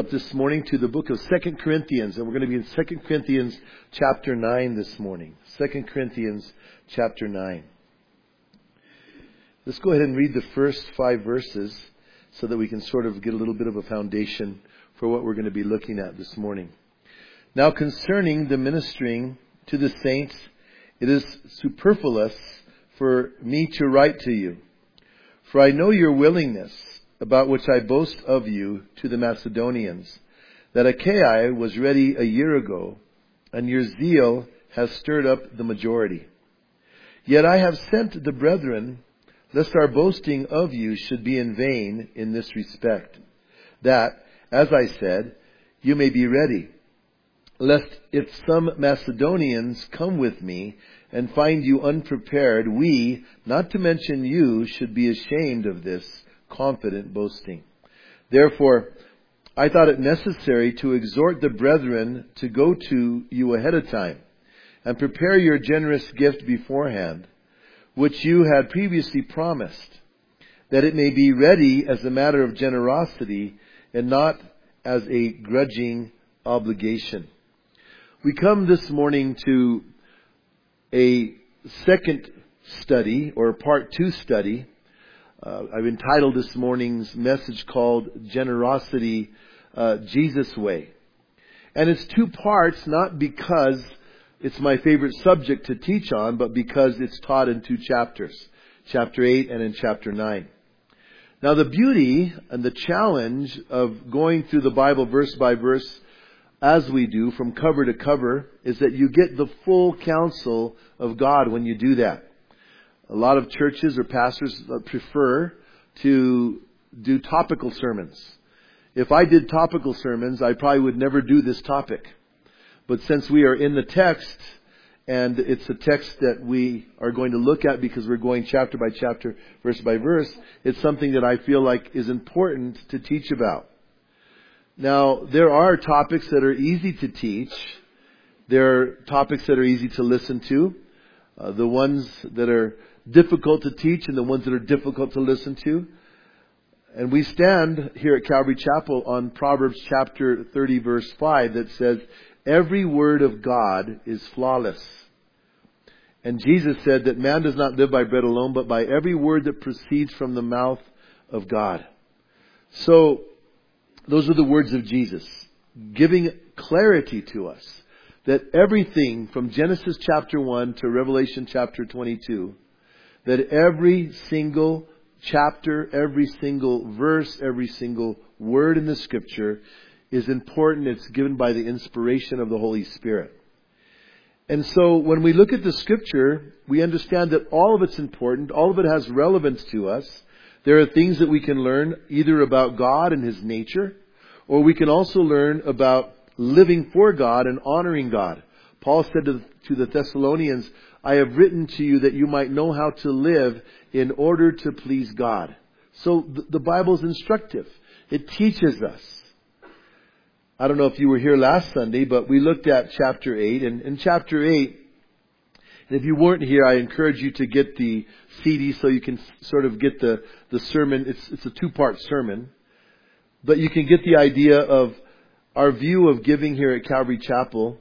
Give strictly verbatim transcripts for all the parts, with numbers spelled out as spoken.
up this morning to the book of Second Corinthians, and we're going to be in Second Corinthians chapter nine this morning. Second Corinthians chapter nine. Let's go ahead and read the first five verses so that we can sort of get a little bit of a foundation for what we're going to be looking at this morning. Now concerning the ministering to the saints, it is superfluous for me to write to you. For I know your willingness, about which I boast of you to the Macedonians, that Achaia was ready a year ago, and your zeal has stirred up the majority. Yet I have sent the brethren, lest our boasting of you should be in vain in this respect, that, as I said, you may be ready, lest if some Macedonians come with me and find you unprepared, we, not to mention you, should be ashamed of this confident boasting. Therefore, I thought it necessary to exhort the brethren to go to you ahead of time and prepare your generous gift beforehand, which you had previously promised, that it may be ready as a matter of generosity and not as a grudging obligation. We come this morning to a second study, or part two study. Uh, I've entitled this morning's message called Generosity, uh, Jesus Way. And it's two parts, not because it's my favorite subject to teach on, but because it's taught in two chapters, chapter eight and in chapter nine. Now the beauty and the challenge of going through the Bible verse by verse as we do from cover to cover is that you get the full counsel of God when you do that. A lot of churches or pastors prefer to do topical sermons. If I did topical sermons, I probably would never do this topic. But since we are in the text, and it's a text that we are going to look at because we're going chapter by chapter, verse by verse, it's something that I feel like is important to teach about. Now, there are topics that are easy to teach. There are topics that are easy to listen to. Uh, the ones that are difficult to teach and the ones that are difficult to listen to. And we stand here at Calvary Chapel on Proverbs chapter thirty verse five that says, every word of God is flawless. And Jesus said that man does not live by bread alone, but by every word that proceeds from the mouth of God. So, those are the words of Jesus, giving clarity to us that everything from Genesis chapter one to Revelation chapter twenty-two, that every single chapter, every single verse, every single word in the Scripture is important. It's given by the inspiration of the Holy Spirit. And so when we look at the Scripture, we understand that all of it's important. All of it has relevance to us. There are things that we can learn either about God and His nature, or we can also learn about living for God and honoring God. Paul said to, to the Thessalonians, I have written to you that you might know how to live in order to please God. So the, the Bible is instructive. It teaches us. I don't know if you were here last Sunday, but we looked at chapter eight. And in chapter eight, and if you weren't here, I encourage you to get the C D so you can sort of get the, the sermon. It's, it's a two-part sermon. But you can get the idea of our view of giving here at Calvary Chapel.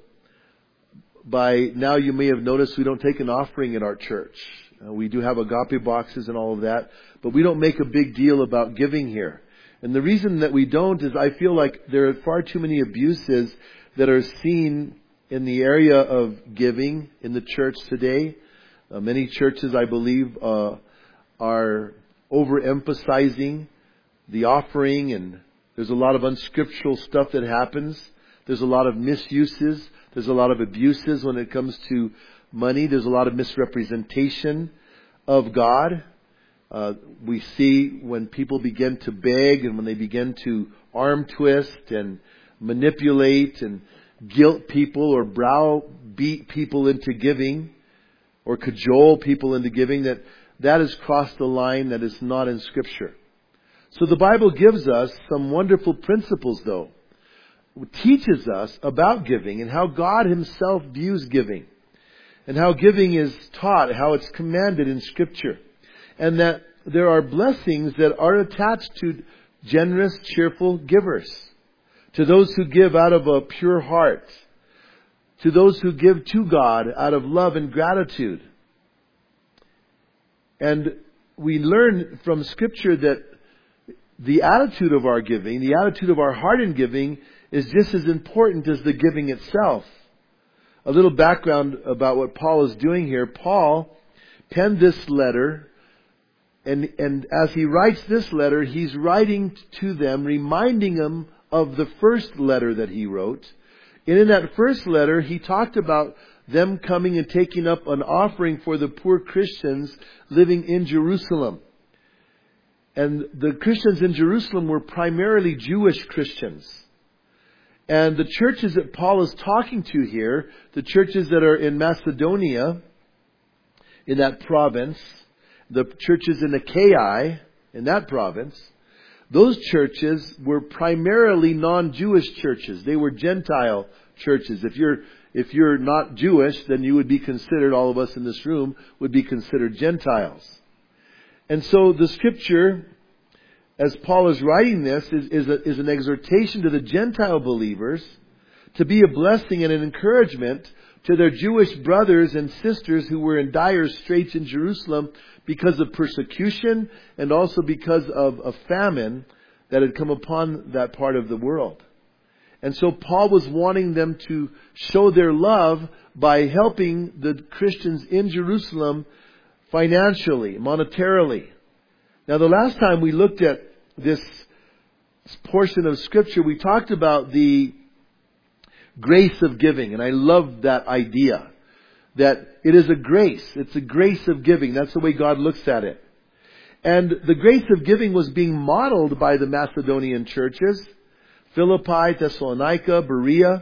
By now you may have noticed we don't take an offering at our church. Uh, we do have agape boxes and all of that, but we don't make a big deal about giving here. And the reason that we don't is I feel like there are far too many abuses that are seen in the area of giving in the church today. Uh, many churches, I believe, uh, are overemphasizing the offering, and there's a lot of unscriptural stuff that happens. There's a lot of misuses. There's a lot of abuses when it comes to money. There's a lot of misrepresentation of God. Uh, we see when people begin to beg and when they begin to arm twist and manipulate and guilt people or browbeat people into giving or cajole people into giving, that that has crossed the line that is not in Scripture. So the Bible gives us some wonderful principles, though. It teaches us about giving and how God Himself views giving and how giving is taught, how it's commanded in Scripture. And that there are blessings that are attached to generous, cheerful givers. to those who give out of a pure heart, to those who give to God out of love and gratitude. And we learn from Scripture that the attitude of our giving, the attitude of our heart in giving, is just as important as the giving itself. A little background about what Paul is doing here. Paul penned this letter, and, and as he writes this letter, he's writing to them, reminding them of the first letter that he wrote. And in that first letter, he talked about them coming and taking up an offering for the poor Christians living in Jerusalem. And the Christians in Jerusalem were primarily Jewish Christians. And the churches that Paul is talking to here, the churches that are in Macedonia, in that province, the churches in Achaia, in that province, those churches were primarily non-Jewish churches. They were Gentile churches. If you're if you're not Jewish, then you would be considered, all of us in this room, would be considered Gentiles. And so the Scripture, as Paul is writing this, is, is, a, is an exhortation to the Gentile believers to be a blessing and an encouragement to their Jewish brothers and sisters who were in dire straits in Jerusalem because of persecution and also because of a famine that had come upon that part of the world. And so Paul was wanting them to show their love by helping the Christians in Jerusalem financially, monetarily. Now, the last time we looked at this portion of Scripture, we talked about the grace of giving. And I love that idea. That it is a grace. It's a grace of giving. That's the way God looks at it. And the grace of giving was being modeled by the Macedonian churches. Philippi, Thessalonica, Berea.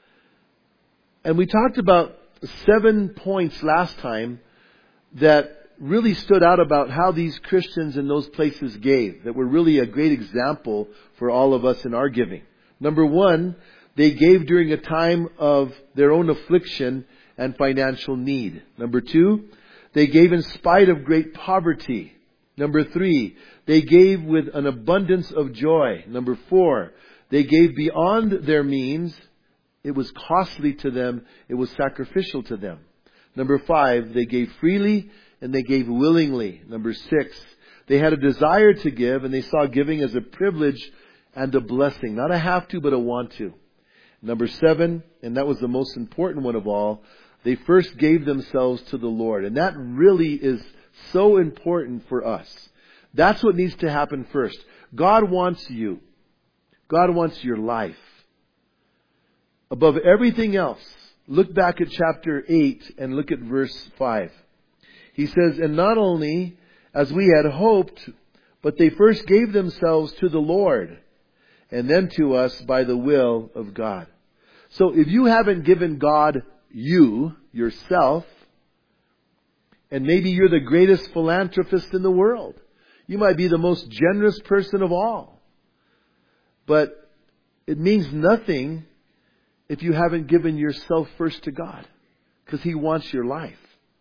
And we talked about seven points last time that really stood out about how these Christians in those places gave, that were really a great example for all of us in our giving. Number one, they gave during a time of their own affliction and financial need. Number two, they gave in spite of great poverty. Number three, they gave with an abundance of joy. Number four, they gave beyond their means. It was costly to them. It was sacrificial to them. Number five, they gave freely and they gave willingly. Number six, they had a desire to give and they saw giving as a privilege and a blessing. Not a have to, but a want to. Number seven, and that was the most important one of all, they first gave themselves to the Lord. And that really is so important for us. That's what needs to happen first. God wants you. God wants your life. Above everything else, look back at chapter eight and look at verse five. He says, and not only as we had hoped, but they first gave themselves to the Lord and then to us by the will of God. So if you haven't given God you, yourself, and maybe you're the greatest philanthropist in the world. You might be the most generous person of all. But it means nothing if you haven't given yourself first to God. Because He wants your life.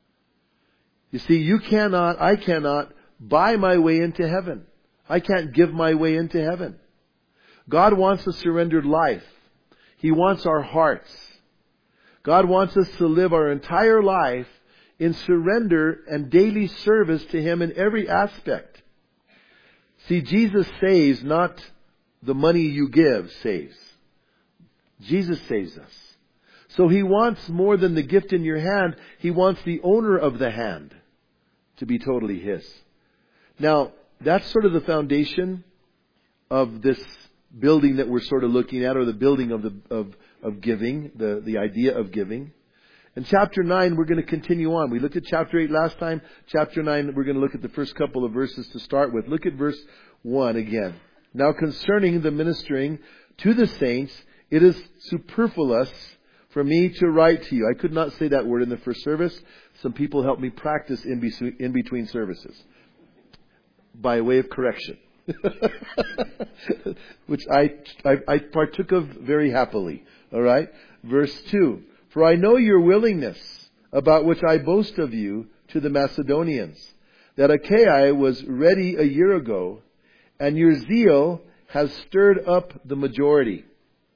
You see, you cannot, I cannot buy my way into heaven. I can't give my way into heaven. God wants a surrendered life. He wants our hearts. God wants us to live our entire life in surrender and daily service to Him in every aspect. See, Jesus saves, not the money you give saves. Jesus saves us. So He wants more than the gift in your hand. He wants the owner of the hand to be totally His. Now, that's sort of the foundation of this building that we're sort of looking at, or the building of the of, of giving, the, the idea of giving. In chapter nine, we're going to continue on. We looked at chapter eight last time. Chapter nine, we're going to look at the first couple of verses to start with. Look at verse one again. Now concerning the ministering to the saints, it is superfluous for me to write to you. I could not say that word in the first service. Some people helped me practice in, be- in between services by way of correction. Which I, I I partook of very happily. All right? Verse two. For I know your willingness, about which I boast of you, to the Macedonians, that Achaia was ready a year ago, and your zeal has stirred up the majority.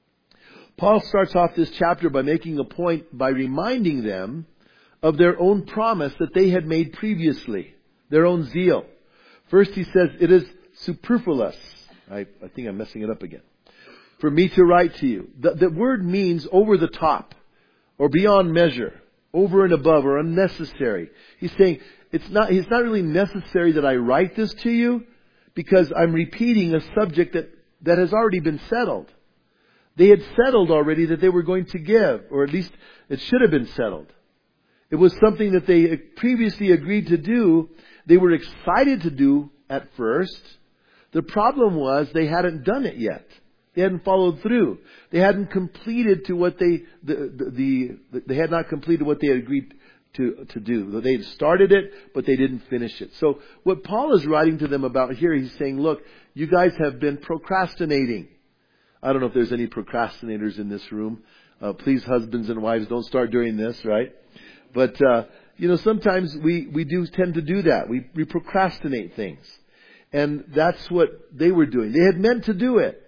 Paul starts off this chapter by making a point by reminding them of their own promise that they had made previously, their own zeal. First he says, it is superfluous. I, I think I'm messing it up again. For me to write to you. The, the word means over the top or beyond measure, over and above or unnecessary. He's saying it's not, it's not really necessary that I write this to you because I'm repeating a subject that, that has already been settled. They had settled already that they were going to give, or at least it should have been settled. It was something that they previously agreed to do. They were excited to do at first. The problem was they hadn't done it yet. They hadn't followed through. They hadn't completed to what they the, the, the they had not completed what they had agreed to to do. They had started it, but they didn't finish it. So what Paul is writing to them about here, he's saying, look, you guys have been procrastinating. I don't know if there's any procrastinators in this room. Uh, please, husbands and wives, don't start doing this, right? But uh, you know, sometimes we we do tend to do that. We we procrastinate things, and that's what they were doing. They had meant to do it.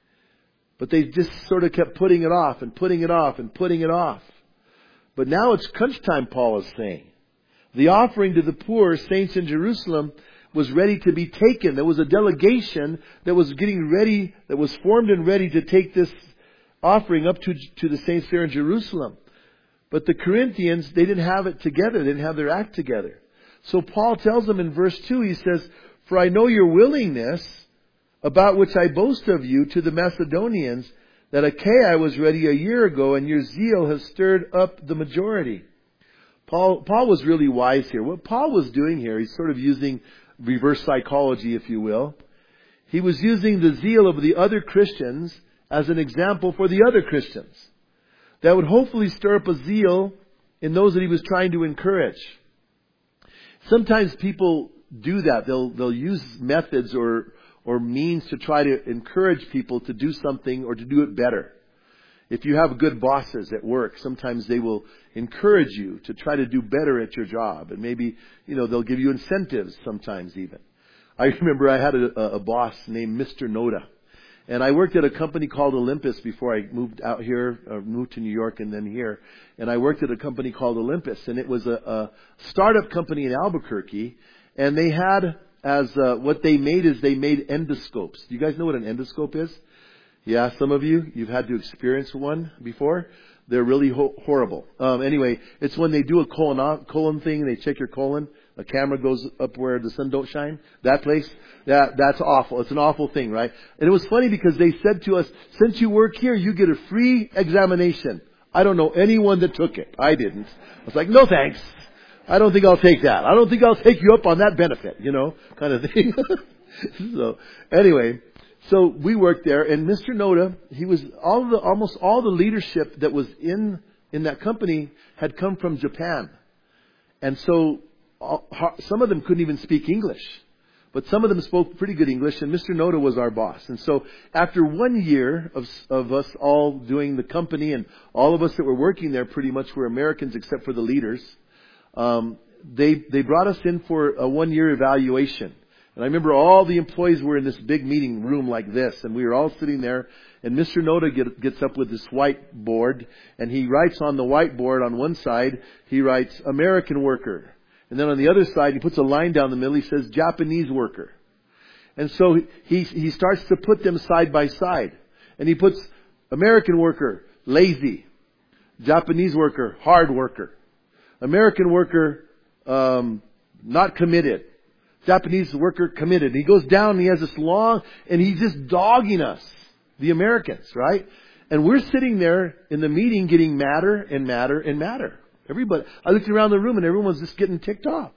But they just sort of kept putting it off and putting it off and putting it off. But now it's crunch time, Paul is saying. The offering to the poor saints in Jerusalem was ready to be taken. There was a delegation that was getting ready, that was formed and ready to take this offering up to, to the saints there in Jerusalem. But the Corinthians, they didn't have it together. They didn't have their act together. So Paul tells them in verse two, he says, for I know your willingness, about which I boast of you to the Macedonians, that Achaia was ready a year ago, and your zeal has stirred up the majority. Paul, Paul was really wise here. What Paul was doing here, he's sort of using reverse psychology, if you will. He was using the zeal of the other Christians as an example for the other Christians. That would hopefully stir up a zeal in those that he was trying to encourage. Sometimes people do that. They'll, they'll use methods or or means to try to encourage people to do something or to do it better. If you have good bosses at work, sometimes they will encourage you to try to do better at your job. And maybe, you know, they'll give you incentives sometimes even. I remember I had a, a boss named Mister Noda. And I worked at a company called Olympus before I moved out here, or moved to New York and then here. And I worked at a company called Olympus. And it was a, a startup company in Albuquerque. And they had... As uh, what they made is they made endoscopes. Do you guys know what an endoscope is? Yeah, some of you, you've had to experience one before. They're really ho- horrible. Um, anyway, it's when they do a colon colon thing and they check your colon. A camera goes up where the sun don't shine. That place, that that's awful. It's an awful thing, right? And it was funny because they said to us, since you work here, you get a free examination. I don't know anyone that took it. I didn't. I was like, no thanks. I don't think I'll take that. I don't think I'll take you up on that benefit, you know, kind of thing. So anyway, so we worked there, and Mister Noda, he was all the almost all the leadership that was in in that company had come from Japan, and so all, some of them couldn't even speak English, but some of them spoke pretty good English. And Mister Noda was our boss, and so after one year of of us all doing the company, and all of us that were working there pretty much were Americans except for the leaders. Um, they, they brought us in for a one year evaluation. And I remember all the employees were in this big meeting room like this, and we were all sitting there, and Mister Noda get, gets up with this whiteboard, and he writes on the whiteboard on one side, he writes American worker. And then on the other side, he puts a line down the middle, he says Japanese worker. And so he, he starts to put them side by side. And he puts American worker, lazy. Japanese worker, hard worker. American worker, um, not committed. Japanese worker, committed. He goes down and he has this long, and he's just dogging us, the Americans, right? And we're sitting there in the meeting getting madder and madder and madder. Everybody, I looked around the room and everyone was just getting ticked off.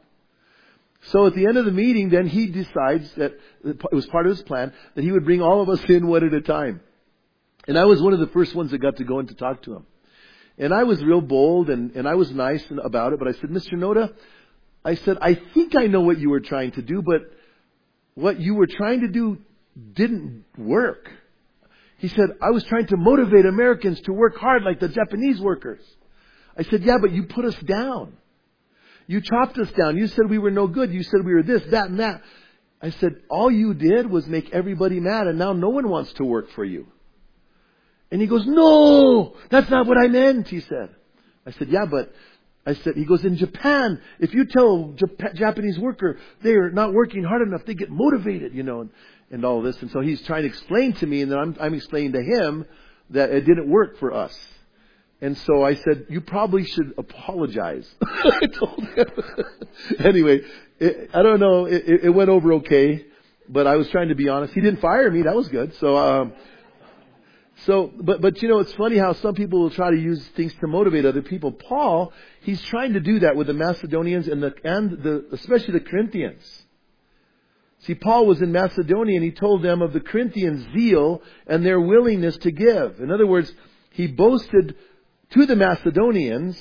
So at the end of the meeting, then he decides that it was part of his plan that he would bring all of us in one at a time. And I was one of the first ones that got to go in to talk to him. And I was real bold, and, and I was nice about it. But I said, Mister Noda, I said, I think I know what you were trying to do, but what you were trying to do didn't work. He said, I was trying to motivate Americans to work hard like the Japanese workers. I said, yeah, but you put us down. You chopped us down. You said we were no good. You said we were this, that, and that. I said, all you did was make everybody mad, and now no one wants to work for you. And he goes, no, that's not what I meant, he said. I said, yeah, but, I said, he goes, in Japan, if you tell a Japanese worker they're not working hard enough, they get motivated, you know, and, and all this. And so he's trying to explain to me, and then I'm, I'm explaining to him that it didn't work for us. And so I said, you probably should apologize. I told him. Anyway, it, I don't know, it, it went over okay, but I was trying to be honest. He didn't fire me, that was good. So, um, So, but, but you know, it's funny how some people will try to use things to motivate other people. Paul, he's trying to do that with the Macedonians and the, and the, especially the Corinthians. See, Paul was in Macedonia and he told them of the Corinthians' zeal and their willingness to give. In other words, he boasted to the Macedonians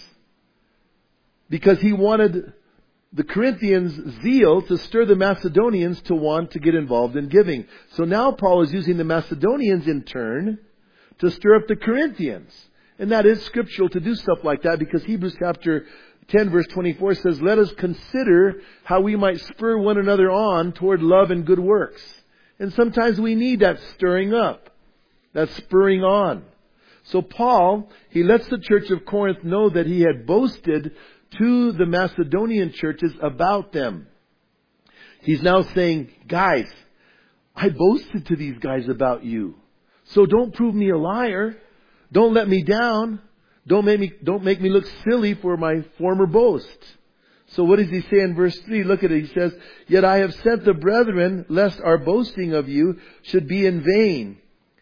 because he wanted the Corinthians' zeal to stir the Macedonians to want to get involved in giving. So now Paul is using the Macedonians in turn to stir up the Corinthians. And that is scriptural to do stuff like that, because Hebrews chapter ten verse twenty-four says, let us consider how we might spur one another on toward love and good works. And sometimes we need that stirring up, that spurring on. So Paul, he lets the church of Corinth know that he had boasted to the Macedonian churches about them. He's now saying, guys, I boasted to these guys about you. So don't prove me a liar. Don't let me down. Don't make me, don't make me look silly for my former boast. So what does he say in verse three? Look at it. He says, yet I have sent the brethren, lest our boasting of you should be in vain.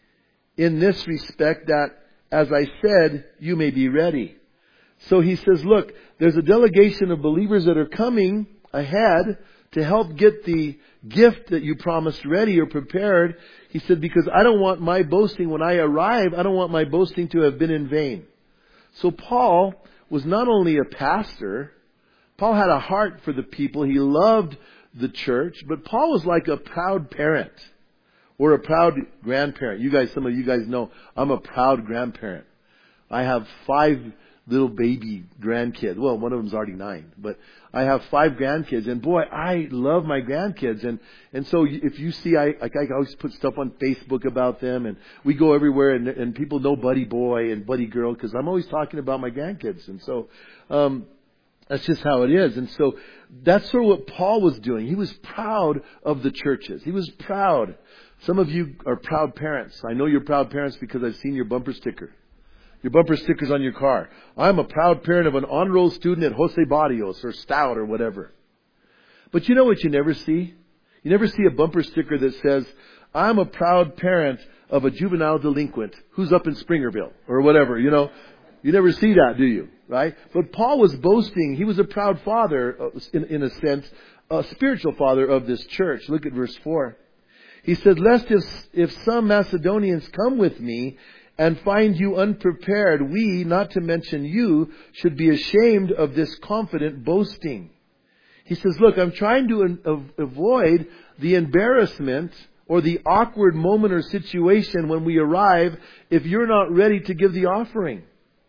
In this respect, that, as I said, you may be ready. So he says, look, there's a delegation of believers that are coming ahead to help get the gift that you promised ready or prepared. He said, because I don't want my boasting when I arrive, I don't want my boasting to have been in vain. So Paul was not only a pastor, Paul had a heart for the people. He loved the church, but Paul was like a proud parent or a proud grandparent. You guys, some of you guys know I'm a proud grandparent. I have five little baby grandkids. Well, one of them's already nine, but I have five grandkids, and boy, I love my grandkids. And, and so if you see, I, like I always put stuff on Facebook about them, and we go everywhere, and, and people know Buddy Boy and Buddy Girl, because I'm always talking about my grandkids. And so, um, that's just how it is. And so that's sort of what Paul was doing. He was proud of the churches. He was proud. Some of you are proud parents. I know you're proud parents because I've seen your bumper sticker. Your bumper stickers on your car. I'm a proud parent of an on-roll student at Jose Barrios or Stout or whatever. But you know what you never see? You never see a bumper sticker that says, I'm a proud parent of a juvenile delinquent who's up in Springerville or whatever, you know. You never see that, do you? Right? But Paul was boasting. He was a proud father, in, in a sense, a spiritual father of this church. Look at verse four. He said, lest if, if some Macedonians come with me and find you unprepared, we, not to mention you, should be ashamed of this confident boasting. He says, look, I'm trying to avoid the embarrassment or the awkward moment or situation when we arrive if you're not ready to give the offering.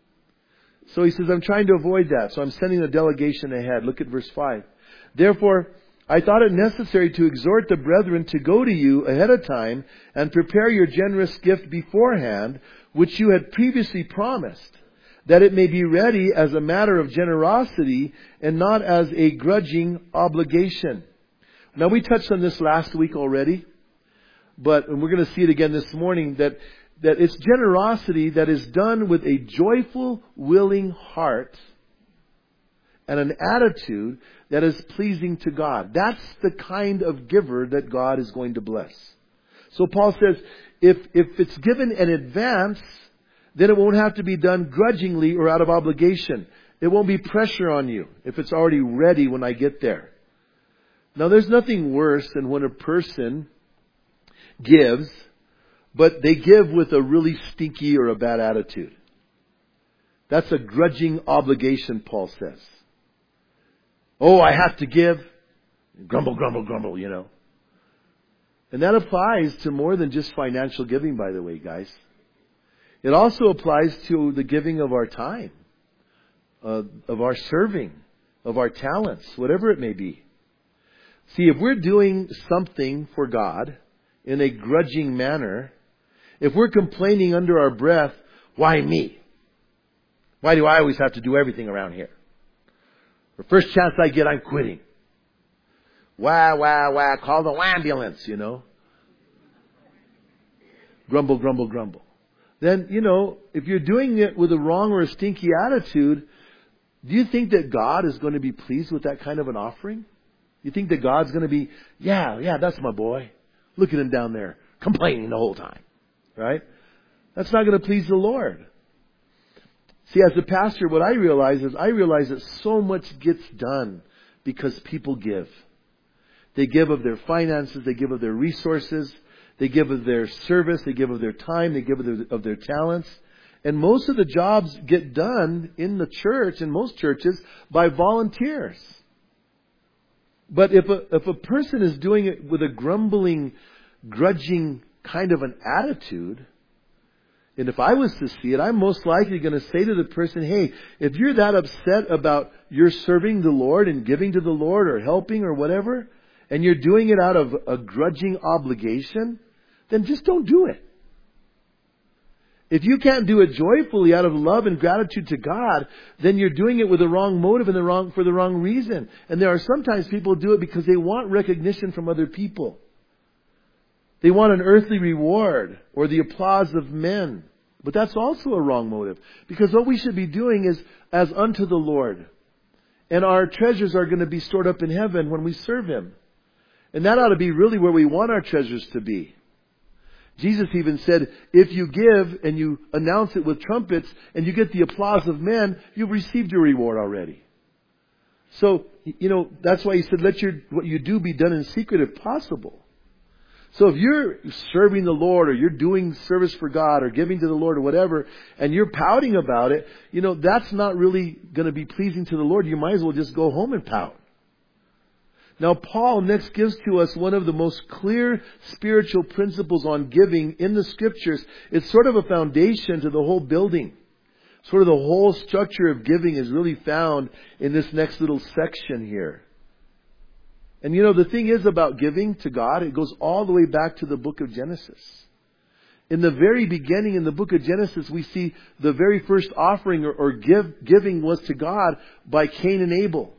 So he says, I'm trying to avoid that. So I'm sending a delegation ahead. Look at verse five. Therefore, I thought it necessary to exhort the brethren to go to you ahead of time and prepare your generous gift beforehand, which you had previously promised, that it may be ready as a matter of generosity and not as a grudging obligation. Now, we touched on this last week already, but and we're going to see it again this morning, that, that it's generosity that is done with a joyful, willing heart and an attitude that is pleasing to God. That's the kind of giver that God is going to bless. So Paul says, if, if it's given in advance, then it won't have to be done grudgingly or out of obligation. It won't be pressure on you if it's already ready when I get there. Now, there's nothing worse than when a person gives, but they give with a really stinky or a bad attitude. That's a grudging obligation, Paul says. Oh, I have to give. Grumble, grumble, grumble, you know. And that applies to more than just financial giving, by the way, guys. It also applies to the giving of our time, uh, of our serving, of our talents, whatever it may be. See, if we're doing something for God in a grudging manner, If we're complaining under our breath, why me? Why do I always have to do everything around here? The first chance I get, I'm quitting. Wah, wah, wah, call the ambulance, you know. Grumble, grumble, grumble. Then, you know, if you're doing it with a wrong or a stinky attitude, do you think that God is going to be pleased with that kind of an offering? You think that God's going to be, yeah, yeah, that's my boy. Look at him down there, complaining the whole time. Right? That's not going to please the Lord. See, as a pastor, what I realize is I realize that so much gets done because people give. They give of their finances, they give of their resources, they give of their service, they give of their time, they give of their, of their talents. And most of the jobs get done in the church, in most churches, by volunteers. But if a, if a person is doing it with a grumbling, grudging kind of an attitude, and if I was to see it, I'm most likely going to say to the person, hey, if you're that upset about your serving the Lord and giving to the Lord or helping or whatever, and you're doing it out of a grudging obligation, then just don't do it. If you can't do it joyfully out of love and gratitude to God, then you're doing it with the wrong motive and the wrong for the wrong reason. And there are sometimes people who do it because they want recognition from other people. They want an earthly reward or the applause of men. But that's also a wrong motive. Because what we should be doing is as unto the Lord. And our treasures are going to be stored up in heaven when we serve Him. And that ought to be really where we want our treasures to be. Jesus even said, if you give and you announce it with trumpets and you get the applause of men, you've received your reward already. So, you know, that's why He said, let your what you do be done in secret if possible. So if you're serving the Lord or you're doing service for God or giving to the Lord or whatever, and you're pouting about it, you know, that's not really going to be pleasing to the Lord. You might as well just go home and pout. Now, Paul next gives to us one of the most clear spiritual principles on giving in the Scriptures. It's sort of a foundation to the whole building. Sort of the whole structure of giving is really found in this next little section here. And you know, the thing is about giving to God, it goes all the way back to the book of Genesis. In the very beginning, in the book of Genesis, we see the very first offering or, or give, giving was to God by Cain and Abel.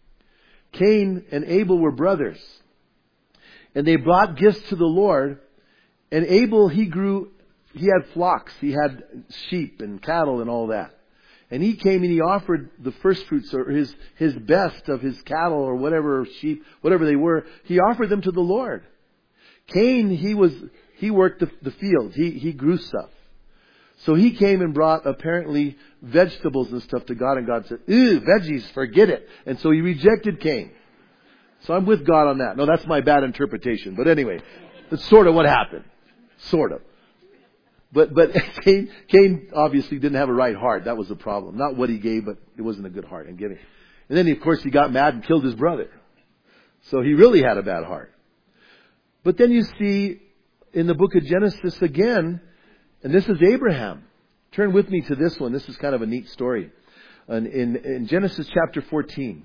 Cain and Abel were brothers. And they brought gifts to the Lord. And Abel, he grew, he had flocks. He had sheep and cattle and all that. And he came and he offered the first fruits or his, his best of his cattle or whatever, sheep, whatever they were. He offered them to the Lord. Cain, he was, he worked the, the field. He, he grew stuff. So he came and brought apparently vegetables and stuff to God, and God said, ew, veggies, forget it. And so He rejected Cain. So I'm with God on that. No, that's my bad interpretation. But anyway, that's sort of what happened. Sort of. But but Cain, Cain obviously didn't have a right heart. That was the problem. Not what he gave, but it wasn't a good heart in giving. And then, of course, he got mad and killed his brother. So he really had a bad heart. But then you see in the book of Genesis again, and this is Abraham. Turn with me to this one. This is kind of a neat story. And in, in Genesis chapter fourteen,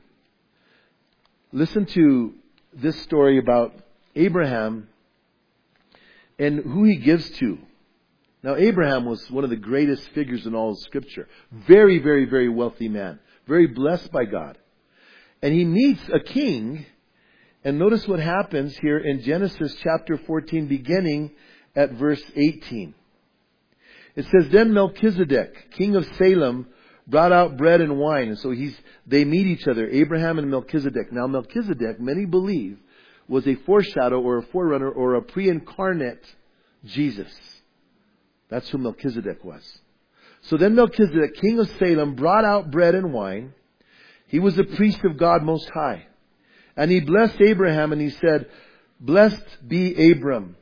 listen to this story about Abraham and who he gives to. Now, Abraham was one of the greatest figures in all of Scripture. Very, very, very wealthy man. Very blessed by God. And he meets a king. And notice what happens here in Genesis chapter fourteen, beginning at verse eighteen. It says, then Melchizedek, king of Salem, brought out bread and wine. And so he's, they meet each other, Abraham and Melchizedek. Now Melchizedek, many believe, was a foreshadow or a forerunner or a pre-incarnate Jesus. That's who Melchizedek was. So then Melchizedek, king of Salem, brought out bread and wine. He was a priest of God Most High. And he blessed Abraham and he said, blessed be Abram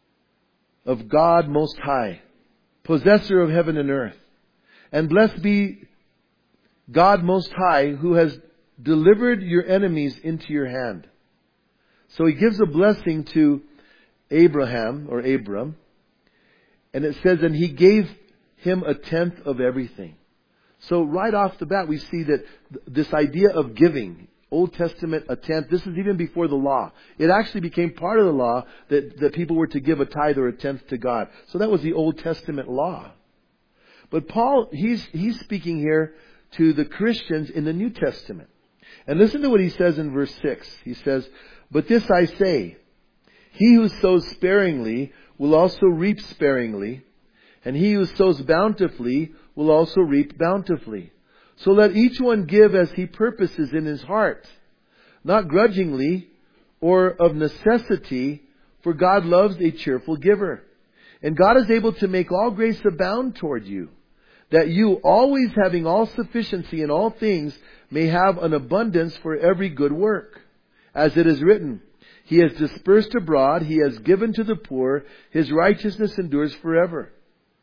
of God Most High, possessor of heaven and earth. And blessed be God Most High, who has delivered your enemies into your hand. So he gives a blessing to Abraham or Abram. And it says, and he gave him a tenth of everything. So right off the bat, we see that this idea of giving Old Testament, a tenth. This is even before the law. It actually became part of the law that, that people were to give a tithe or a tenth to God. So that was the Old Testament law. But Paul, he's, he's speaking here to the Christians in the New Testament. And listen to what he says in verse six. He says, "But this I say, he who sows sparingly will also reap sparingly, and he who sows bountifully will also reap bountifully. So let each one give as he purposes in his heart, not grudgingly or of necessity, for God loves a cheerful giver. And God is able to make all grace abound toward you, that you, always having all sufficiency in all things, may have an abundance for every good work. As it is written, He has dispersed abroad, He has given to the poor, His righteousness endures forever.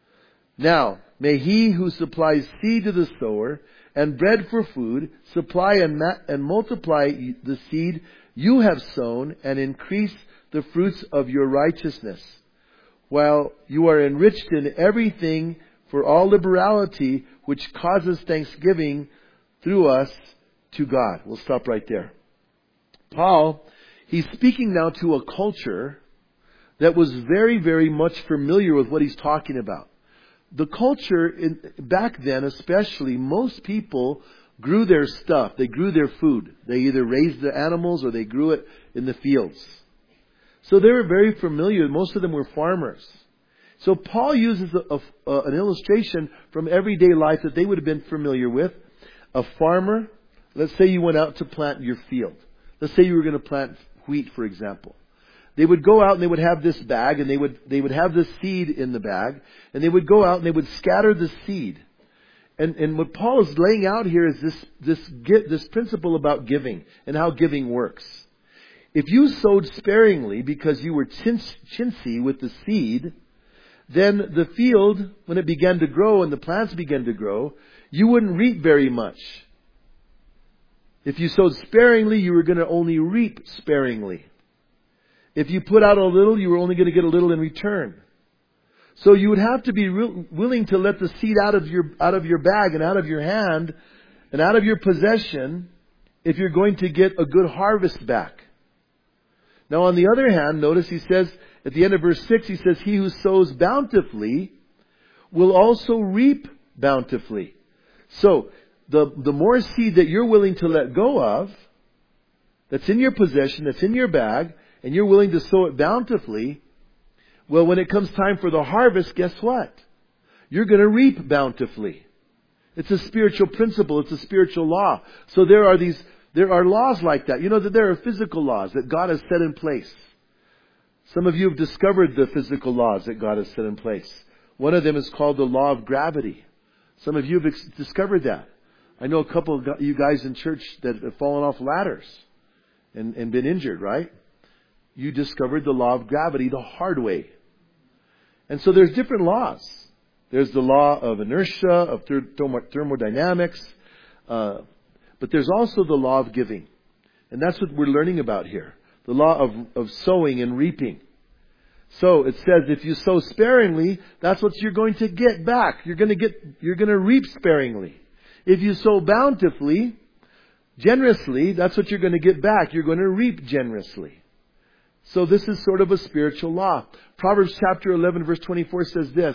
Now, may He who supplies seed to the sower and bread for food supply and, ma- and multiply the seed you have sown and increase the fruits of your righteousness, while you are enriched in everything for all liberality, which causes thanksgiving through us to God." We'll stop right there. Paul, he's speaking now to a culture that was very, very much familiar with what he's talking about. The culture, in, back then especially, most people grew their stuff. They grew their food. They either raised the animals or they grew it in the fields. So they were very familiar. Most of them were farmers. So Paul uses a, a, an illustration from everyday life that they would have been familiar with. A farmer, let's say you went out to plant your field. Let's say you were going to plant wheat, for example. They would go out and they would have this bag, and they would they would have this seed in the bag, and they would go out and they would scatter the seed. And and what Paul is laying out here is this this this principle about giving and how giving works. If you sowed sparingly because you were chintzy with the seed, then the field, when it began to grow and the plants began to grow, you wouldn't reap very much. If you sowed sparingly, you were going to only reap sparingly. If you put out a little, you were only going to get a little in return. So you would have to be re- willing to let the seed out of your out of your bag and out of your hand and out of your possession if you're going to get a good harvest back. Now, on the other hand, notice he says at the end of verse six, he says, "He who sows bountifully will also reap bountifully." So the the more seed that you're willing to let go of, that's in your possession, that's in your bag, and you're willing to sow it bountifully, well, when it comes time for the harvest, guess what? You're going to reap bountifully. It's a spiritual principle. It's a spiritual law. So there are these, there are laws like that. You know that there are physical laws that God has set in place. Some of you have discovered the physical laws that God has set in place. One of them is called the law of gravity. Some of you have ex- discovered that. I know a couple of you guys in church that have fallen off ladders and, and been injured, right? You discovered the law of gravity the hard way. And so there's different laws. There's the law of inertia, of thermodynamics, uh, but there's also the law of giving. And that's what we're learning about here. The law of, of sowing and reaping. So it says if you sow sparingly, that's what you're going to get back. You're going to get, you're going to reap sparingly. If you sow bountifully, generously, that's what you're going to get back. You're going to reap generously. So this is sort of a spiritual law. Proverbs chapter eleven verse twenty-four says this: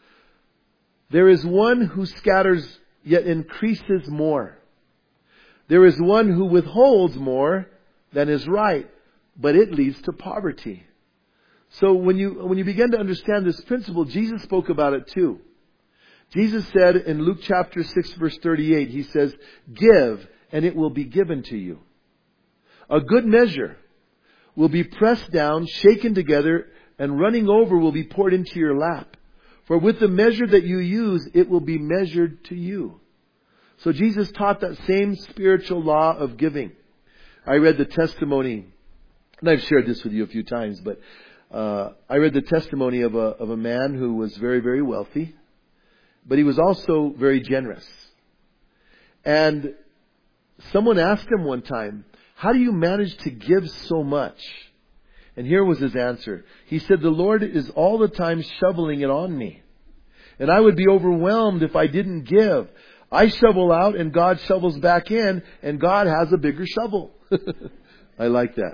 "There is one who scatters yet increases more. There is one who withholds more than is right, but it leads to poverty." So when you when you begin to understand this principle, Jesus spoke about it too. Jesus said in Luke chapter six verse thirty-eight, He says, "Give, and it will be given to you. A good measure will be pressed down, shaken together, and running over will be poured into your lap. For with the measure that you use, it will be measured to you." So Jesus taught that same spiritual law of giving. I read the testimony, and I've shared this with you a few times, but uh, I read the testimony of a of a man who was very, very wealthy, but he was also very generous. And someone asked him one time, "How do you manage to give so much?" And here was his answer. He said, "The Lord is all the time shoveling it on me. And I would be overwhelmed if I didn't give. I shovel out and God shovels back in, and God has a bigger shovel. I like that.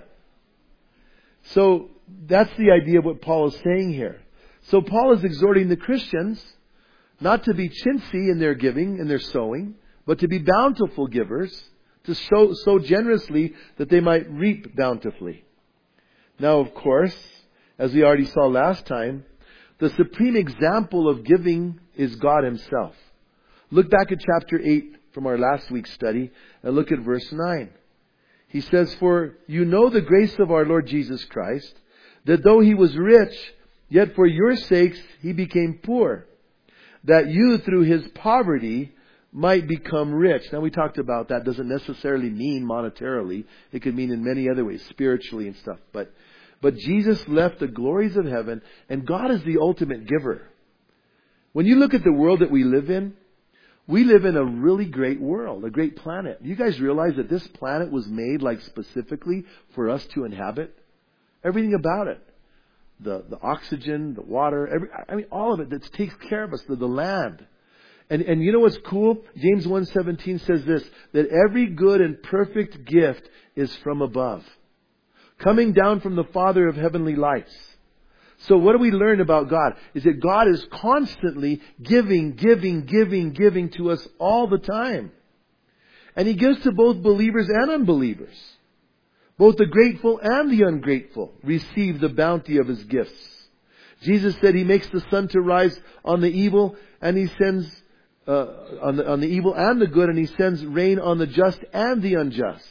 So that's the idea of what Paul is saying here. So Paul is exhorting the Christians not to be chintzy in their giving and their sowing, but to be bountiful givers, to sow, sow generously that they might reap bountifully. Now, of course, as we already saw last time, the supreme example of giving is God Himself. Look back at chapter eight from our last week's study and look at verse nine. He says, "For you know the grace of our Lord Jesus Christ, that though He was rich, yet for your sakes He became poor, that you through His poverty might become rich." Now we talked about that doesn't necessarily mean monetarily. It could mean in many other ways, spiritually and stuff. But, but Jesus left the glories of heaven, and God is the ultimate giver. When you look at the world that we live in, we live in a really great world, a great planet. You guys realize that this planet was made like specifically for us to inhabit? Everything about it. The, the oxygen, the water, every, I mean, all of it that takes care of us, the, the land. And, and you know what's cool? James one seventeen says this, that every good and perfect gift is from above, coming down from the Father of heavenly lights. So what do we learn about God? Is that God is constantly giving, giving, giving, giving to us all the time. And He gives to both believers and unbelievers. Both the grateful and the ungrateful receive the bounty of His gifts. Jesus said He makes the sun to rise on the evil and He sends uh, on the on the evil and the good, and He sends rain on the just and the unjust.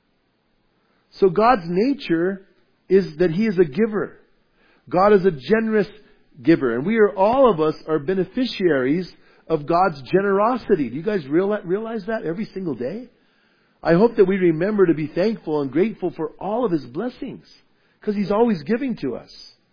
So God's nature is that He is a giver. God is a generous giver, and we are all of us are beneficiaries of God's generosity. Do you guys realize, realize that every single day? I hope that we remember to be thankful and grateful for all of His blessings, because He's always giving to us.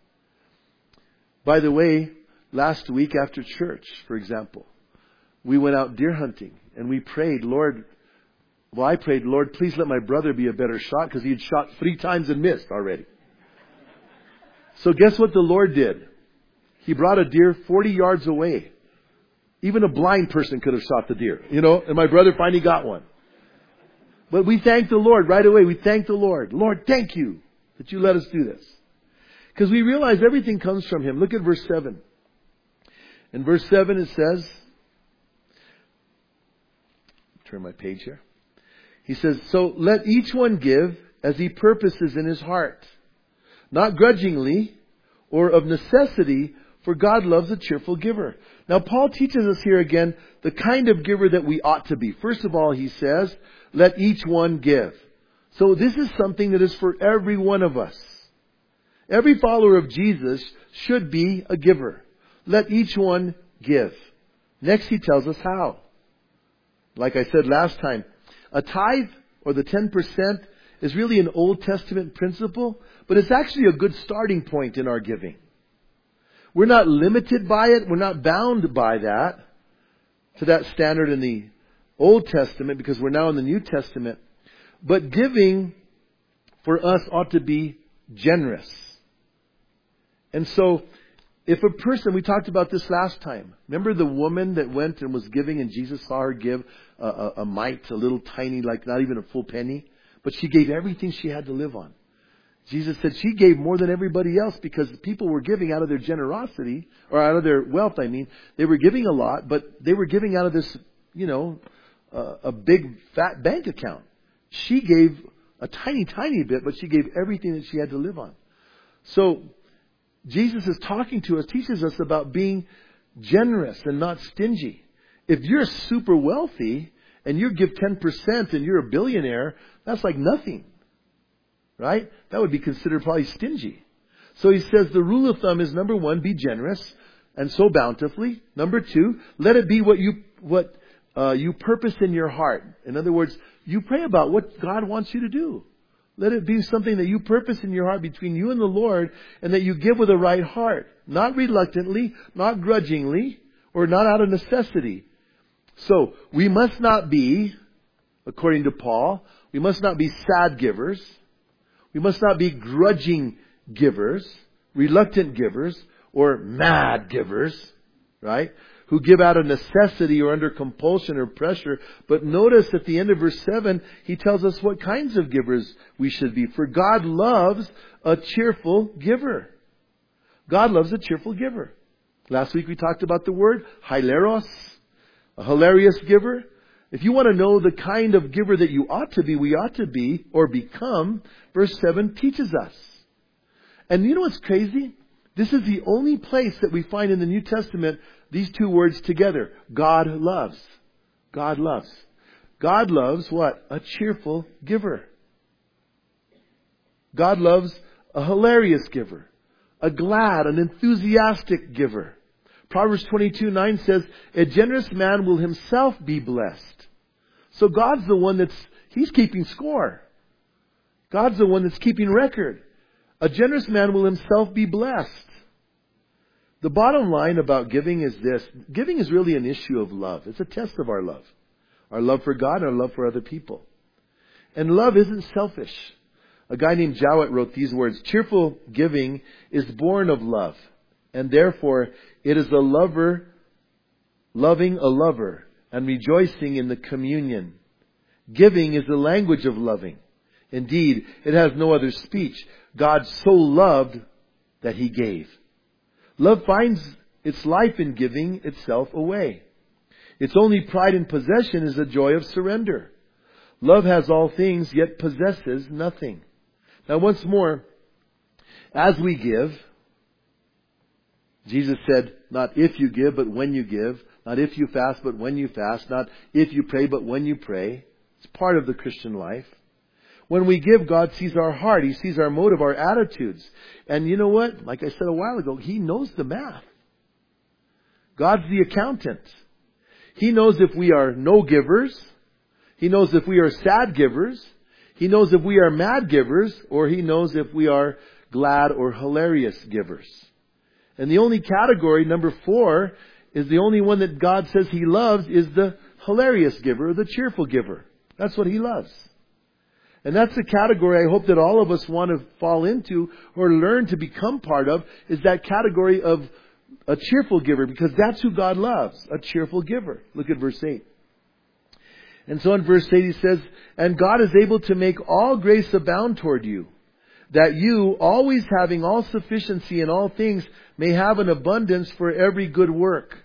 By the way, last week after church, for example, we went out deer hunting and we prayed, Lord, well I prayed, Lord, please let my brother be a better shot, because he had shot three times and missed already. So guess what the Lord did? He brought a deer forty yards away. Even a blind person could have shot the deer, you know, and my brother finally got one. But we thank the Lord right away. We thank the Lord. Lord, thank you that you let us do this. Because we realize everything comes from Him. Look at verse seven. In verse seven it says, turn my page here. He says, "So let each one give as he purposes in his heart, not grudgingly or of necessity, for God loves a cheerful giver." Now Paul teaches us here again the kind of giver that we ought to be. First of all, he says, let each one give. So this is something that is for every one of us. Every follower of Jesus should be a giver. Let each one give. Next he tells us how. Like I said last time, a tithe or the ten percent is really an Old Testament principle, but it's actually a good starting point in our giving. We're not limited by it. We're not bound by that, to that standard in the Old Testament, because we're now in the New Testament. But giving for us ought to be generous. And so, if a person, we talked about this last time. Remember the woman that went and was giving, and Jesus saw her give a, a, a mite, a little tiny, like not even a full penny. But she gave everything she had to live on. Jesus said she gave more than everybody else, because people were giving out of their generosity, or out of their wealth, I mean. They were giving a lot, but they were giving out of this, you know, uh, a big fat bank account. She gave a tiny, tiny bit, but she gave everything that she had to live on. So, Jesus is talking to us, teaches us about being generous and not stingy. If you're super wealthy and you give ten percent and you're a billionaire, that's like nothing. Right? That would be considered probably stingy. So he says the rule of thumb is, number one, be generous, and so bountifully. Number two, let it be what you what uh, you purpose in your heart. In other words, you pray about what God wants you to do. Let it be something that you purpose in your heart between you and the Lord, and that you give with a right heart. Not reluctantly, not grudgingly, or not out of necessity. So, we must not be, according to Paul, we must not be sad givers. We must not be grudging givers, reluctant givers, or mad givers, right? who give out of necessity or under compulsion or pressure. But notice at the end of verse seven, he tells us what kinds of givers we should be. For God loves a cheerful giver. God loves a cheerful giver. Last week we talked about the word hilaros, a hilarious giver. If you want to know the kind of giver that you ought to be, we ought to be, or become, verse seven teaches us. And you know what's crazy? This is the only place that we find in the New Testament these two words together. God loves. God loves. God loves what? A cheerful giver. God loves a hilarious giver. A glad, an enthusiastic giver. Proverbs twenty-two nine says, a generous man will himself be blessed. So God's the one that's, He's keeping score. God's the one that's keeping record. A generous man will himself be blessed. The bottom line about giving is this. Giving is really an issue of love. It's a test of our love. Our love for God and our love for other people. And love isn't selfish. A guy named Jowett wrote these words, cheerful giving is born of love, and therefore it is a lover loving a lover and rejoicing in the communion. Giving is the language of loving. Indeed, it has no other speech. God so loved that He gave. Love finds its life in giving itself away. Its only pride in possession is the joy of surrender. Love has all things, yet possesses nothing. Now once more, as we give, Jesus said, not if you give, but when you give. Not if you fast, but when you fast. Not if you pray, but when you pray. It's part of the Christian life. When we give, God sees our heart. He sees our motive, our attitudes. And you know what? Like I said a while ago, He knows the math. God's the accountant. He knows if we are no givers. He knows if we are sad givers. He knows if we are mad givers, or He knows if we are glad or hilarious givers. And the only category, number four, is the only one that God says He loves is the hilarious giver, the cheerful giver. That's what He loves. And that's the category I hope that all of us want to fall into or learn to become part of, is that category of a cheerful giver, because that's who God loves, a cheerful giver. Look at verse eight. And so in verse eight he says, and God is able to make all grace abound toward you, that you, always having all sufficiency in all things, may have an abundance for every good work.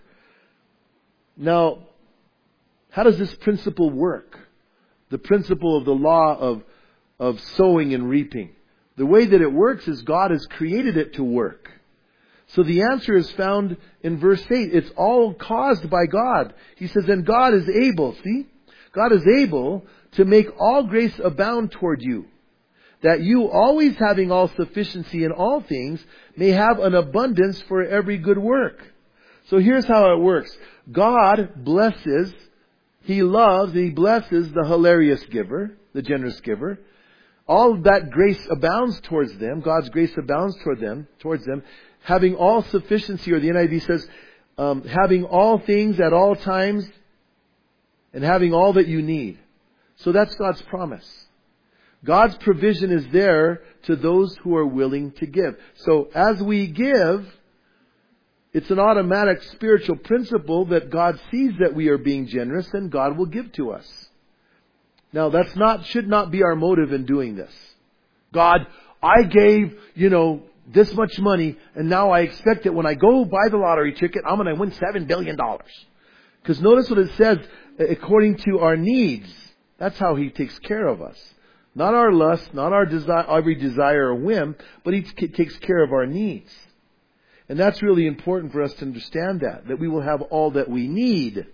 Now, how does this principle work? The principle of the law of, of sowing and reaping. The way that it works is God has created it to work. So the answer is found in verse eight. It's all caused by God. He says, and God is able, see? God is able to make all grace abound toward you, that you, always having all sufficiency in all things, may have an abundance for every good work. So here's how it works. God blesses, He loves, and He blesses the hilarious giver, the generous giver. All that grace abounds towards them. God's grace abounds toward them, towards them, having all sufficiency, or the N I V says, um, having all things at all times, and having all that you need. So that's God's promise. God's provision is there to those who are willing to give. So as we give, it's an automatic spiritual principle that God sees that we are being generous, and God will give to us. Now that's not, should not be our motive in doing this. God, I gave, you know, this much money, and now I expect that when I go buy the lottery ticket, I'm going to win seven billion dollars. Because notice what it says, according to our needs. That's how He takes care of us. Not our lust, not our desire, every desire or whim, but He t- takes care of our needs. And that's really important for us to understand that, that we will have all that we need.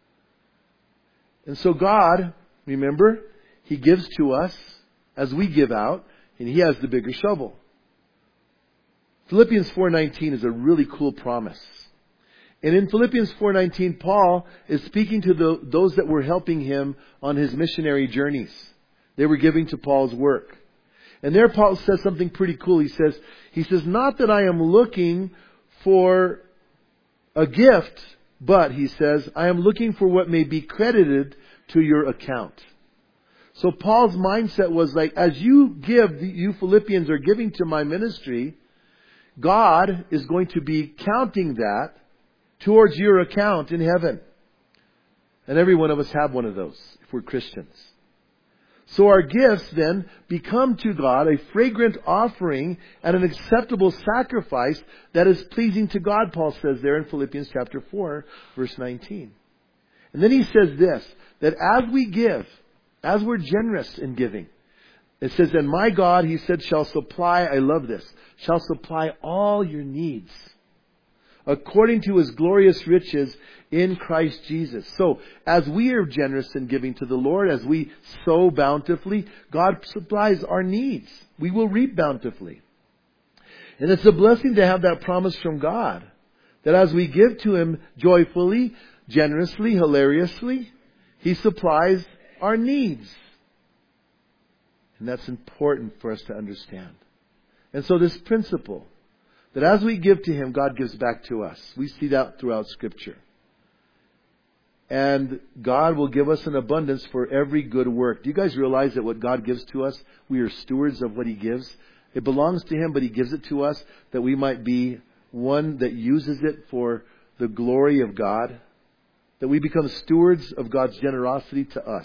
And so God, remember, He gives to us as we give out, and He has the bigger shovel. Philippians four nineteen is a really cool promise. And in Philippians four nineteen, Paul is speaking to the, those that were helping him on his missionary journeys. They were giving to Paul's work. And there Paul says something pretty cool. He says, he says, not that I am looking for a gift, but, he says, I am looking for what may be credited to your account. So Paul's mindset was like, as you give, you Philippians are giving to my ministry, God is going to be counting that towards your account in heaven. And every one of us have one of those if we're Christians. So our gifts then become to God a fragrant offering and an acceptable sacrifice that is pleasing to God, Paul says there in Philippians chapter four, verse nineteen. And then he says this, that as we give, as we're generous in giving, it says, and my God, he said, shall supply, I love this, shall supply all your needs according to His glorious riches in Christ Jesus. So, as we are generous in giving to the Lord, as we sow bountifully, God supplies our needs. We will reap bountifully. And it's a blessing to have that promise from God, that as we give to Him joyfully, generously, hilariously, He supplies our needs. And that's important for us to understand. And so this principle, that as we give to Him, God gives back to us. We see that throughout Scripture. And God will give us an abundance for every good work. Do you guys realize that what God gives to us, we are stewards of what He gives? It belongs to Him, but He gives it to us that we might be one that uses it for the glory of God. That we become stewards of God's generosity to us.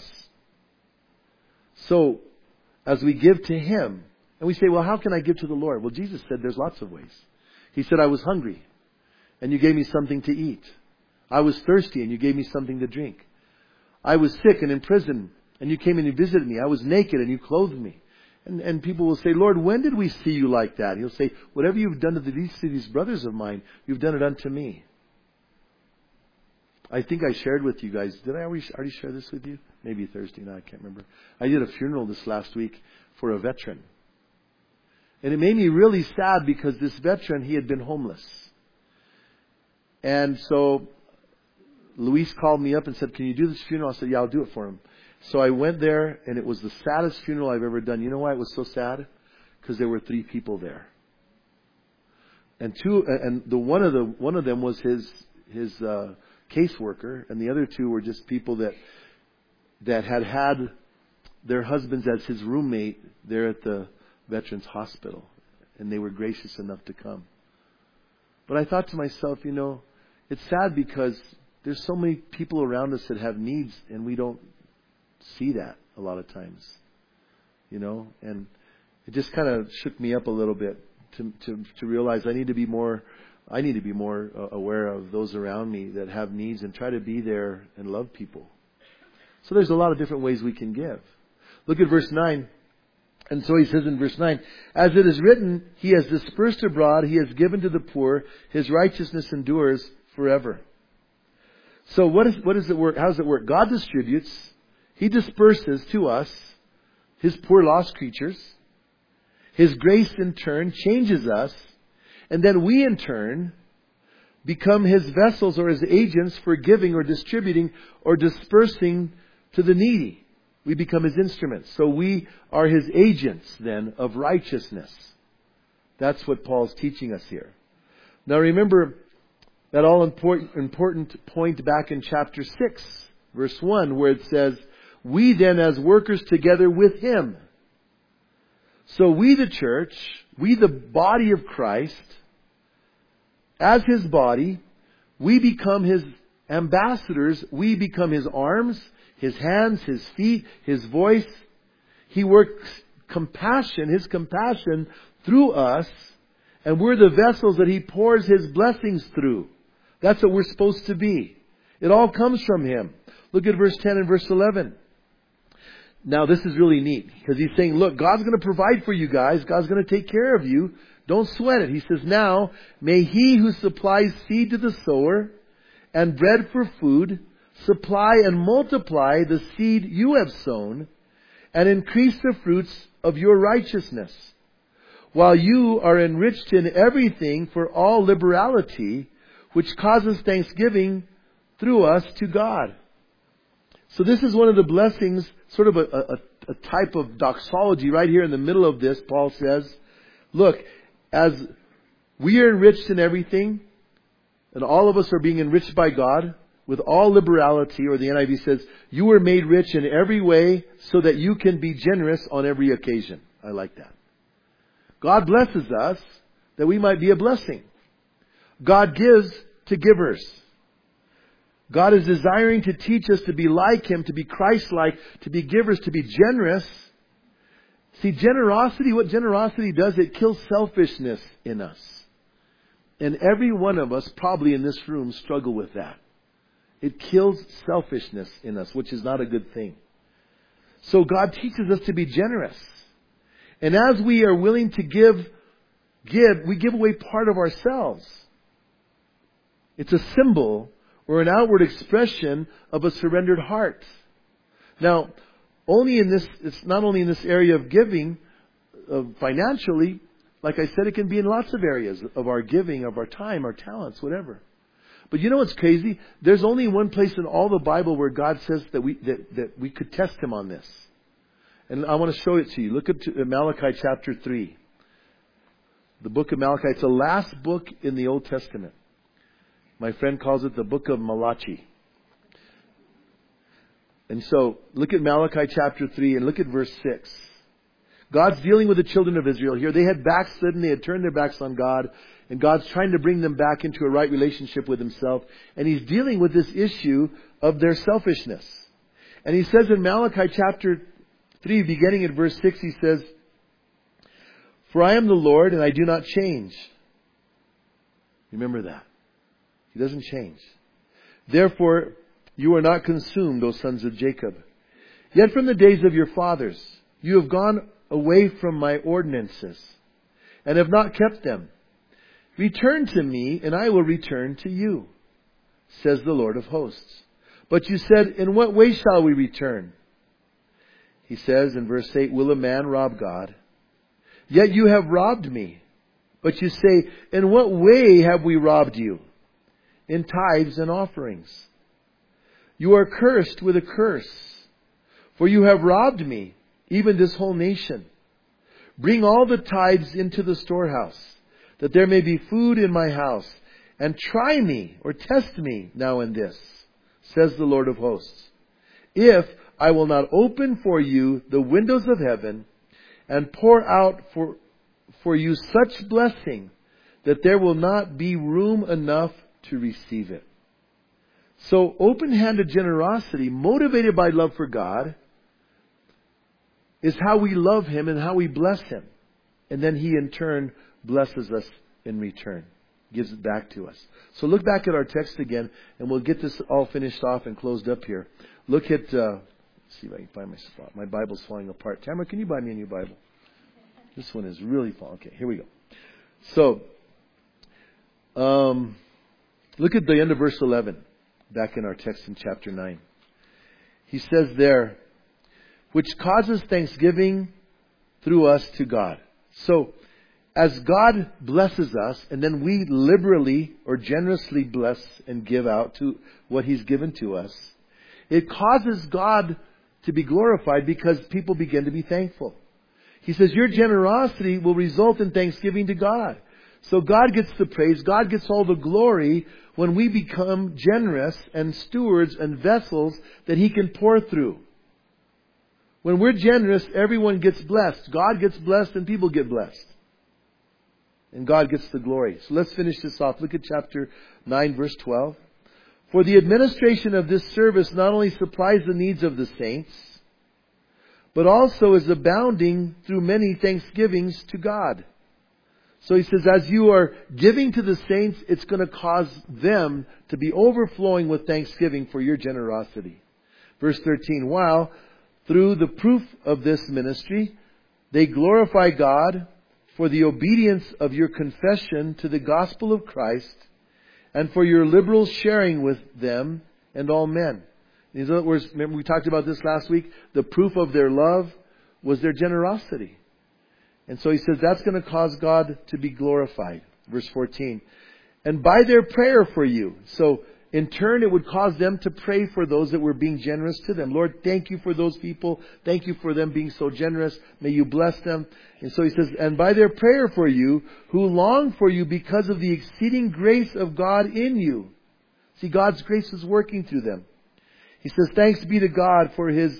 So, as we give to Him, and we say, well, how can I give to the Lord? Well, Jesus said there's lots of ways. He said, I was hungry, and you gave me something to eat. I was thirsty, and you gave me something to drink. I was sick and in prison, and you came and you visited me. I was naked, and you clothed me. And, and people will say, Lord, when did we see you like that? He'll say, whatever you've done to these, to these brothers of mine, you've done it unto me. I think I shared with you guys, did I already, already share this with you? Maybe Thursday night, I can't remember. I did a funeral this last week for a veteran. And it made me really sad because this veteran, he had been homeless. And so Luis called me up and said, can you do this funeral? I said, yeah, I'll do it for him. So I went there, and it was the saddest funeral I've ever done. You know why it was so sad? Because there were three people there. And two, and the one of the one of them was his his uh, caseworker, and the other two were just people that that had had their husbands as his roommate there at the Veterans Hospital, and they were gracious enough to come. But I thought to myself, you know, it's sad because there's so many people around us that have needs, and we don't see that a lot of times, you know. And it just kind of shook me up a little bit to to to realize I need to be more I need to be more aware of those around me that have needs and try to be there and love people. So there's a lot of different ways we can give. Look at verse nine. And so he says in verse nine, as it is written, He has dispersed abroad, He has given to the poor, His righteousness endures forever. So what is what does it work? How does it work? God distributes, He disperses to us, His poor lost creatures. His grace in turn changes us, and then we in turn become His vessels or His agents for giving or distributing or dispersing to the needy. We become His instruments. So we are His agents then of righteousness. That's what Paul's teaching us here. Now remember that all important, important point back in chapter six, verse one, where it says, we then as workers together with Him. So we the church, we the body of Christ, as His body, we become His ambassadors, we become His arms, His hands, His feet, His voice. He works compassion, His compassion through us, and we're the vessels that He pours His blessings through. That's what we're supposed to be. It all comes from Him. Look at verse ten and verse eleven. Now this is really neat, because He's saying, look, God's going to provide for you guys. God's going to take care of you. Don't sweat it. He says, now, may He who supplies seed to the sower and bread for food supply and multiply the seed you have sown and increase the fruits of your righteousness, while you are enriched in everything for all liberality, which causes thanksgiving through us to God. So this is one of the blessings, sort of a, a, a type of doxology right here in the middle of this. Paul says, look, as we are enriched in everything, and all of us are being enriched by God with all liberality, or the N I V says, you were made rich in every way so that you can be generous on every occasion. I like that. God blesses us that we might be a blessing. God gives to givers. God is desiring to teach us to be like Him, to be Christ-like, to be givers, to be generous. See, generosity, what generosity does, it kills selfishness in us. And every one of us, probably in this room, struggle with that. It kills selfishness in us, which is not a good thing. So God teaches us to be generous. And as we are willing to give, give, we give away part of ourselves. It's a symbol or an outward expression of a surrendered heart. Now, only in this, it's not only in this area of giving, uh, financially, like I said, it can be in lots of areas of our giving, of our time, our talents, whatever. But you know what's crazy? There's only one place in all the Bible where God says that we that, that we could test Him on this. And I want to show it to you. Look at Malachi chapter three. The book of Malachi. It's the last book in the Old Testament. My friend calls it the book of Malachi. And so, look at Malachi chapter three and look at verse six. God's dealing with the children of Israel here. They had backslidden, they had turned their backs on God, and God's trying to bring them back into a right relationship with Himself. And He's dealing with this issue of their selfishness. And He says in Malachi chapter three, beginning at verse six, He says, "For I am the Lord, and I do not change." Remember that. He doesn't change. "Therefore, you are not consumed, O sons of Jacob. Yet from the days of your fathers, you have gone away from my ordinances, and have not kept them. Return to me, and I will return to you, says the Lord of hosts. But you said, in what way shall we return?" He says in verse eight, "Will a man rob God? Yet you have robbed me. But you say, in what way have we robbed you? In tithes and offerings. You are cursed with a curse, for you have robbed me, even this whole nation. Bring all the tithes into the storehouse, that there may be food in my house, and try me, or test me now in this, says the Lord of hosts. If I will not open for you the windows of heaven, and pour out for, for you such blessing, that there will not be room enough to receive it." So open-handed generosity, motivated by love for God, is how we love Him and how we bless Him. And then He in turn blesses us in return. Gives it back to us. So look back at our text again, and we'll get this all finished off and closed up here. Look at, uh, let's see if I can find my spot. My Bible's falling apart. Tamara, can you buy me a new Bible? This one is really falling. Okay, here we go. So, um, look at the end of verse eleven. Back in our text in chapter nine. He says there, "which causes thanksgiving through us to God." So, as God blesses us, and then we liberally or generously bless and give out to what He's given to us, it causes God to be glorified because people begin to be thankful. He says your generosity will result in thanksgiving to God. So God gets the praise, God gets all the glory when we become generous and stewards and vessels that He can pour through. When we're generous, everyone gets blessed. God gets blessed and people get blessed. And God gets the glory. So let's finish this off. Look at chapter nine, verse twelve. "For the administration of this service not only supplies the needs of the saints, but also is abounding through many thanksgivings to God." So he says, as you are giving to the saints, it's going to cause them to be overflowing with thanksgiving for your generosity. Verse thirteen, "While through the proof of this ministry, they glorify God for the obedience of your confession to the gospel of Christ, and for your liberal sharing with them and all men." In other words, remember we talked about this last week, the proof of their love was their generosity. And so he says that's going to cause God to be glorified. Verse fourteen. "And by their prayer for you." So in turn, it would cause them to pray for those that were being generous to them. "Lord, thank you for those people. Thank you for them being so generous. May you bless them." And so he says, "And by their prayer for you, who long for you because of the exceeding grace of God in you." See, God's grace is working through them. He says, "Thanks be to God for His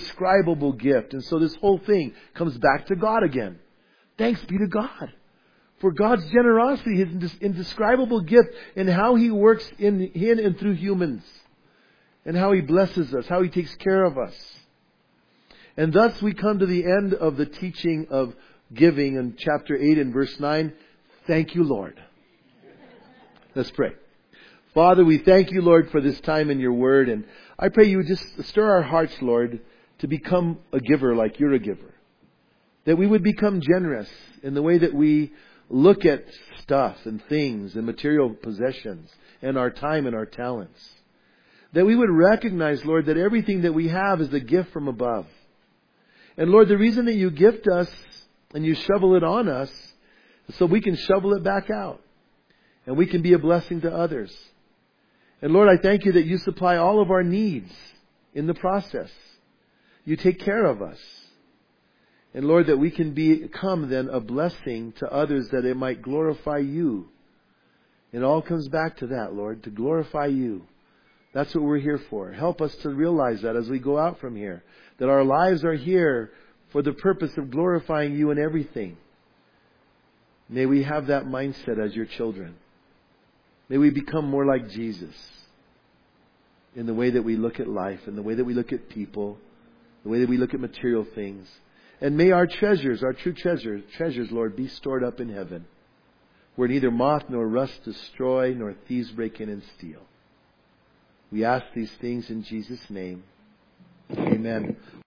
indescribable gift." And so this whole thing comes back to God again. Thanks be to God for God's generosity, His indescribable gift, and how He works in, in and through humans. And how He blesses us, how He takes care of us. And thus we come to the end of the teaching of giving in chapter eight and verse nine. Thank you, Lord. Let's pray. Father, we thank you, Lord, for this time in your word. And I pray you would just stir our hearts, Lord, to become a giver like you're a giver. That we would become generous in the way that we look at stuff and things and material possessions and our time and our talents. That we would recognize, Lord, that everything that we have is a gift from above. And Lord, the reason that you gift us and you shovel it on us is so we can shovel it back out. And we can be a blessing to others. And Lord, I thank you that you supply all of our needs in the process. You take care of us. And Lord, that we can become then a blessing to others, that it might glorify you. It all comes back to that, Lord, to glorify you. That's what we're here for. Help us to realize that as we go out from here, that our lives are here for the purpose of glorifying you in everything. May we have that mindset as your children. May we become more like Jesus in the way that we look at life, in the way that we look at people, the way that we look at material things. And may our treasures, our true treasures, treasures, Lord, be stored up in heaven, where neither moth nor rust destroy, nor thieves break in and steal. We ask these things in Jesus' name. Amen.